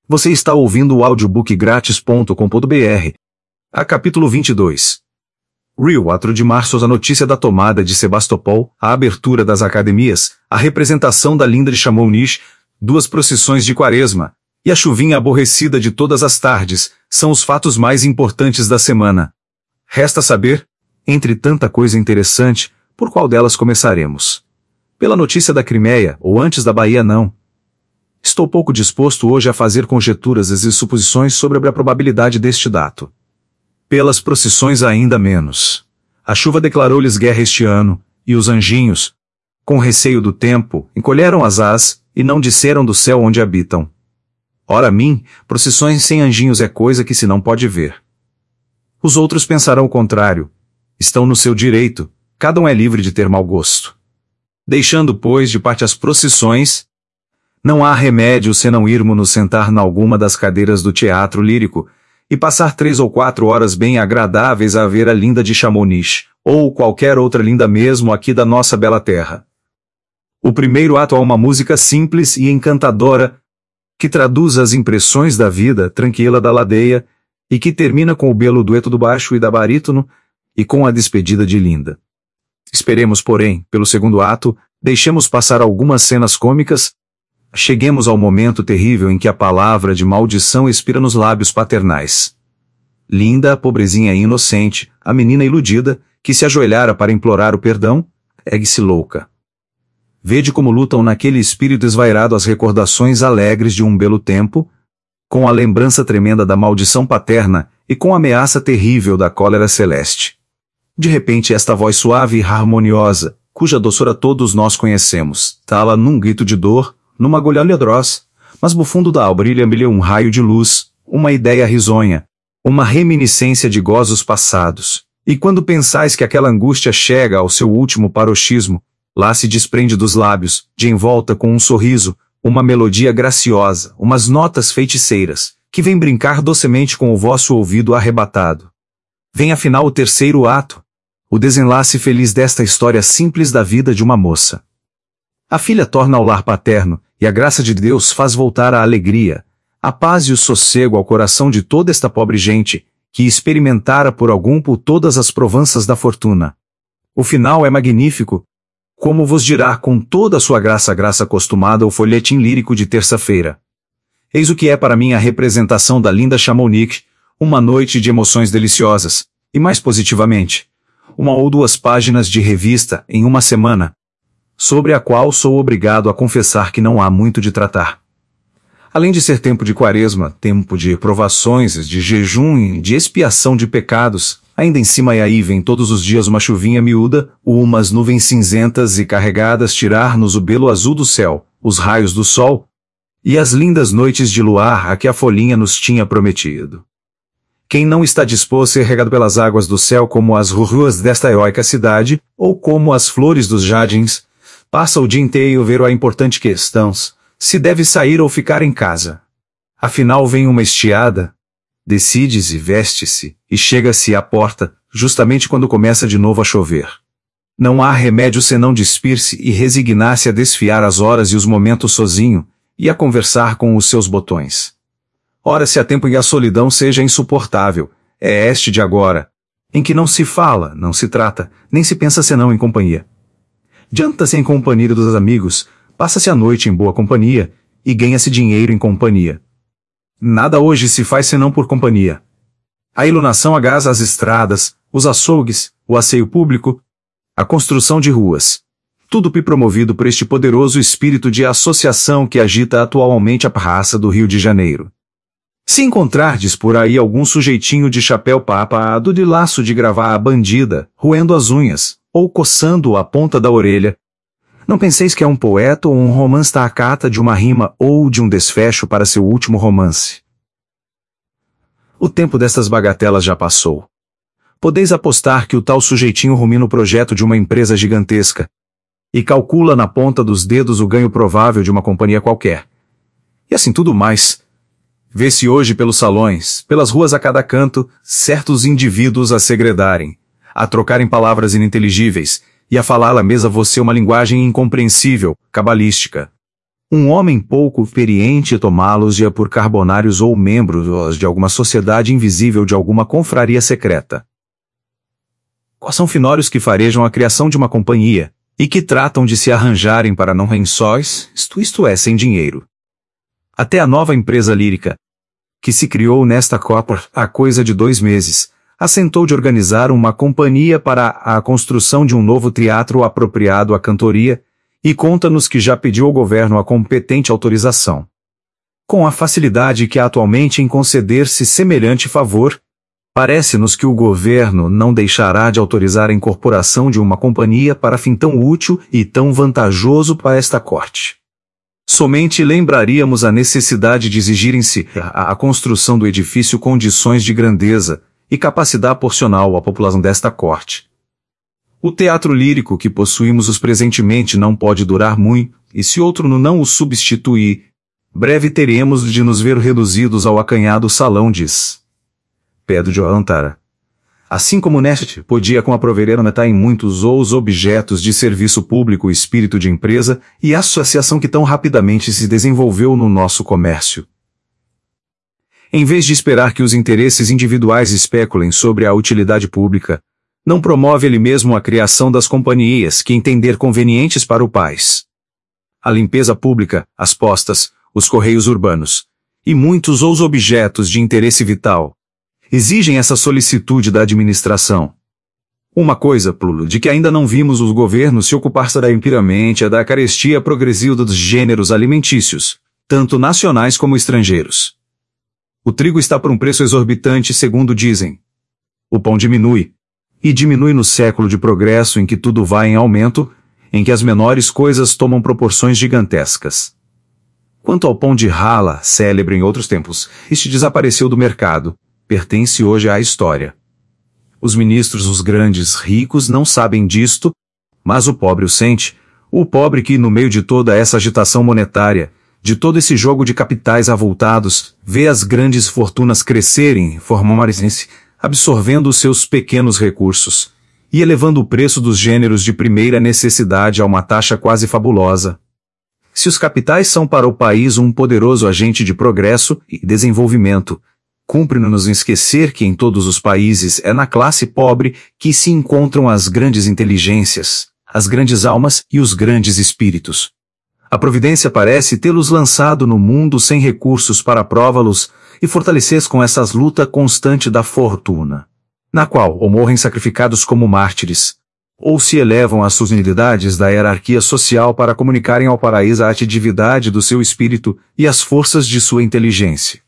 Você está ouvindo o audiobookgratis.com.br. A capítulo 22. Rio 4 de março. A notícia da tomada de Sebastopol, a abertura das academias, a representação da linda de Chamonix, 2 procissões de Quaresma, e a chuvinha aborrecida de todas as tardes, são os fatos mais importantes da semana. Resta saber, entre tanta coisa interessante, por qual delas começaremos. Pela notícia da Crimeia, ou antes da Bahia não. Estou pouco disposto hoje a fazer conjecturas e suposições sobre a probabilidade deste dado. Pelas procissões ainda menos. A chuva declarou-lhes guerra este ano, e os anjinhos, com receio do tempo, encolheram as ás, e não disseram do céu onde habitam. Ora mim, procissões sem anjinhos é coisa que se não pode ver. Os outros pensarão o contrário. Estão no seu direito, cada um é livre de ter mau gosto. Deixando, pois, de parte as procissões, não há remédio senão irmos nos sentar nalguma das cadeiras do teatro lírico e passar 3 ou 4 horas bem agradáveis a ver a linda de Chamonix, ou qualquer outra linda mesmo aqui da nossa bela terra. O primeiro ato é uma música simples e encantadora, que traduz as impressões da vida tranquila da ladeia e que termina com o belo dueto do baixo e da barítono e com a despedida de Linda. Esperemos, porém, pelo segundo ato, deixemos passar algumas cenas cômicas, cheguemos ao momento terrível em que a palavra de maldição expira nos lábios paternais. Linda, a pobrezinha inocente, a menina iludida, que se ajoelhara para implorar o perdão, ergue-se louca. Vede como lutam naquele espírito esvairado as recordações alegres de um belo tempo, com a lembrança tremenda da maldição paterna e com a ameaça terrível da cólera celeste. De repente esta voz suave e harmoniosa, cuja doçura todos nós conhecemos, tala num grito de dor, numa agulha atroz, mas no fundo da alma brilha um raio de luz, uma ideia risonha, uma reminiscência de gozos passados. E quando pensais que aquela angústia chega ao seu último paroxismo, lá se desprende dos lábios, de envolta com um sorriso, uma melodia graciosa, umas notas feiticeiras, que vem brincar docemente com o vosso ouvido arrebatado. Vem afinal o terceiro ato, o desenlace feliz desta história simples da vida de uma moça. A filha torna ao lar paterno, e a graça de Deus faz voltar a alegria, a paz e o sossego ao coração de toda esta pobre gente, que experimentara por todas as provanças da fortuna. O final é magnífico, como vos dirá com toda a sua graça acostumada o folhetim lírico de terça-feira. Eis o que é para mim a representação da linda Chamonix, uma noite de emoções deliciosas, e mais positivamente, 1 ou 2 páginas de revista em uma semana, sobre a qual sou obrigado a confessar que não há muito de tratar. Além de ser tempo de Quaresma, tempo de provações, de jejum e de expiação de pecados, ainda em cima e aí vem todos os dias uma chuvinha miúda, umas nuvens cinzentas e carregadas tirar-nos o belo azul do céu, os raios do sol, e as lindas noites de luar a que a folhinha nos tinha prometido. Quem não está disposto a ser regado pelas águas do céu como as ruas desta heróica cidade, ou como as flores dos jardins, passa o dia inteiro a ver a importante questão, se deve sair ou ficar em casa. Afinal vem uma estiada, decide-se, veste-se, e chega-se à porta, justamente quando começa de novo a chover. Não há remédio senão despir-se e resignar-se a desfiar as horas e os momentos sozinho, e a conversar com os seus botões. Ora, se há tempo em que a solidão seja insuportável, é este de agora, em que não se fala, não se trata, nem se pensa senão em companhia. Janta-se em companhia dos amigos, passa-se a noite em boa companhia, e ganha-se dinheiro em companhia. Nada hoje se faz senão por companhia. A iluminação agaza as estradas, os açougues, o asseio público, a construção de ruas. Tudo promovido por este poderoso espírito de associação que agita atualmente a praça do Rio de Janeiro. Se encontrardes por aí algum sujeitinho de chapéu papado de laço de gravata bandida, roendo as unhas, ou coçando a ponta da orelha, não penseis que é um poeta ou um romance à cata de uma rima ou de um desfecho para seu último romance. O tempo destas bagatelas já passou. Podeis apostar que o tal sujeitinho rumina o projeto de uma empresa gigantesca, e calcula na ponta dos dedos o ganho provável de uma companhia qualquer. E assim tudo mais. Vê-se hoje pelos salões, pelas ruas a cada canto, certos indivíduos a segredarem, a trocarem palavras ininteligíveis, e a falar à mesa você uma linguagem incompreensível, cabalística. Um homem pouco experiente tomá-los-ia por carbonários ou membros de alguma sociedade invisível de alguma confraria secreta. Quais são finórios que farejam a criação de uma companhia, e que tratam de se arranjarem para não rençóis, isto é, sem dinheiro. Até a nova empresa lírica, que se criou nesta Copa há coisa de 2 meses, assentou de organizar uma companhia para a construção de um novo teatro apropriado à cantoria, e conta-nos que já pediu ao governo a competente autorização. Com a facilidade que há atualmente em conceder-se semelhante favor, parece-nos que o governo não deixará de autorizar a incorporação de uma companhia para fim tão útil e tão vantajoso para esta corte. Somente lembraríamos a necessidade de exigirem-se a construção do edifício condições de grandeza e capacidade proporcional à população desta corte. O teatro lírico que possuímos presentemente não pode durar muito, e se outro não o substituir, breve teremos de nos ver reduzidos ao acanhado salão Pedro de Alcântara. Assim como neste podia com a proverena metar em muitos os objetos de serviço público o espírito de empresa e associação que tão rapidamente se desenvolveu no nosso comércio. Em vez de esperar que os interesses individuais especulem sobre a utilidade pública, não promove ele mesmo a criação das companhias que entender convenientes para o país. A limpeza pública, as postas, os correios urbanos, e muitos os objetos de interesse vital, exigem essa solicitude da administração. Uma coisa, Plulo, de que ainda não vimos os governos se ocupar será impiramente a da carestia progressiva dos gêneros alimentícios, tanto nacionais como estrangeiros. O trigo está por um preço exorbitante, segundo dizem. O pão diminui. E diminui no século de progresso em que tudo vai em aumento, em que as menores coisas tomam proporções gigantescas. Quanto ao pão de rala, célebre em outros tempos, este desapareceu do mercado. Pertence hoje à história. Os ministros, os grandes ricos, não sabem disto, mas o pobre o sente, o pobre que, no meio de toda essa agitação monetária, de todo esse jogo de capitais avultados, vê as grandes fortunas crescerem, formarem-se, absorvendo os seus pequenos recursos, e elevando o preço dos gêneros de primeira necessidade a uma taxa quase fabulosa. Se os capitais são para o país um poderoso agente de progresso e desenvolvimento, cumpre-nos esquecer que em todos os países é na classe pobre que se encontram as grandes inteligências, as grandes almas e os grandes espíritos. A providência parece tê-los lançado no mundo sem recursos para prova-los e fortalecer com essas luta constante da fortuna, na qual ou morrem sacrificados como mártires, ou se elevam às sublimidades da hierarquia social para comunicarem ao paraíso a atividade do seu espírito e as forças de sua inteligência.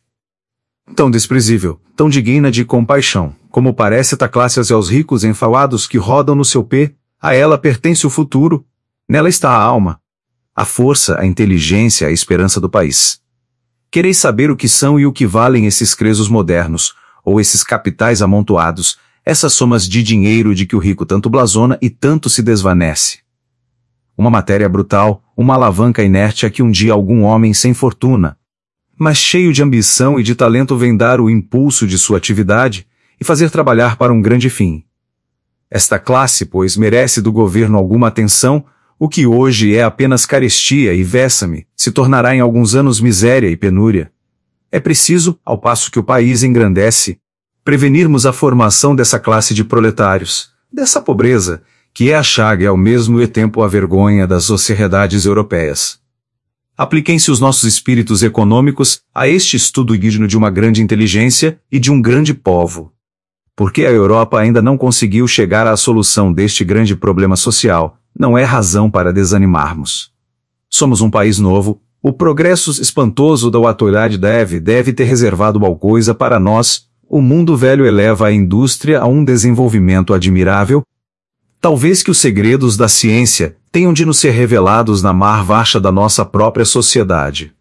Tão desprezível, tão digna de compaixão, como parece esta classe aos ricos enfalados que rodam no seu pé, a ela pertence o futuro, nela está a alma, a força, a inteligência, a esperança do país. Quereis saber o que são e o que valem esses cresos modernos, ou esses capitais amontoados, essas somas de dinheiro de que o rico tanto blasona e tanto se desvanece? Uma matéria brutal, uma alavanca inerte a que um dia algum homem sem fortuna, mas cheio de ambição e de talento vem dar o impulso de sua atividade e fazer trabalhar para um grande fim. Esta classe, pois, merece do governo alguma atenção, o que hoje é apenas carestia e vexame, se tornará em alguns anos miséria e penúria. É preciso, ao passo que o país engrandece, prevenirmos a formação dessa classe de proletários, dessa pobreza, que é a chaga e ao mesmo tempo a vergonha das sociedades europeias. Apliquem-se os nossos espíritos econômicos a este estudo digno de uma grande inteligência e de um grande povo. Porque a Europa ainda não conseguiu chegar à solução deste grande problema social, não é razão para desanimarmos. Somos um país novo, o progresso espantoso da autoridade deve ter reservado alguma coisa para nós, o mundo velho eleva a indústria a um desenvolvimento admirável. Talvez que os segredos da ciência tenham de nos ser revelados na marvacha da nossa própria sociedade.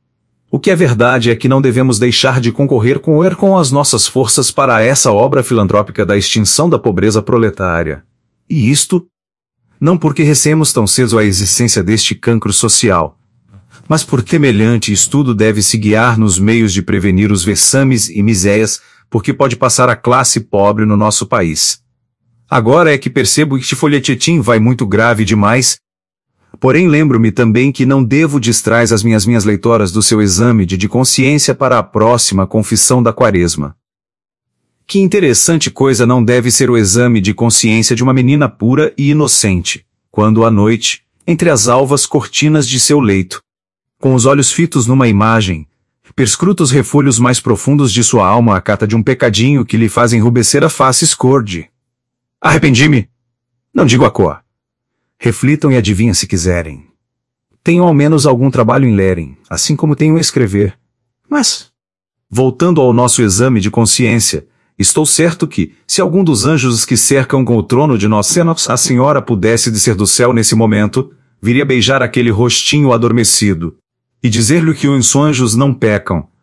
O que é verdade é que não devemos deixar de concorrer com as nossas forças para essa obra filantrópica da extinção da pobreza proletária. E isto, não porque recemos tão cedo a existência deste cancro social, mas porque semelhante estudo deve-se guiar nos meios de prevenir os vexames e misérias, porque pode passar a classe pobre no nosso país. Agora é que percebo que este folhetim vai muito grave demais, Porém lembro-me também que não devo distrair as minhas leitoras do seu exame de consciência para a próxima confissão da Quaresma. Que interessante coisa não deve ser o exame de consciência de uma menina pura e inocente, quando à noite, entre as alvas cortinas de seu leito, com os olhos fitos numa imagem, perscruta os refolhos mais profundos de sua alma à cata de um pecadinho que lhe faz enrubescer a face escorde. Arrependi-me! Não digo a cor. Reflitam e adivinhem se quiserem. Tenham ao menos algum trabalho em lerem, assim como tenho em escrever. Mas, voltando ao nosso exame de consciência, estou certo que, se algum dos anjos que cercam com o trono de Nossa Senhora pudesse descer do céu nesse momento, viria beijar aquele rostinho adormecido, e dizer-lhe que os anjos não pecam,